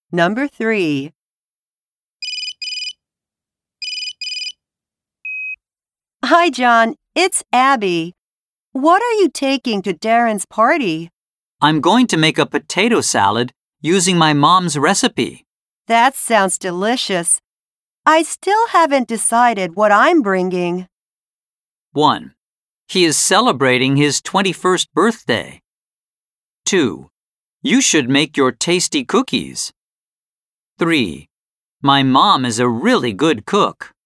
Number 3. Hi, John. It's Abby. What are you taking to Darren's party? I'm going to make a potato salad using my mom's recipe. That sounds delicious. I still haven't decided what I'm bringing. 1. He is celebrating his 21st birthday. 2. You should make your tasty cookies. 3. My mom is a really good cook.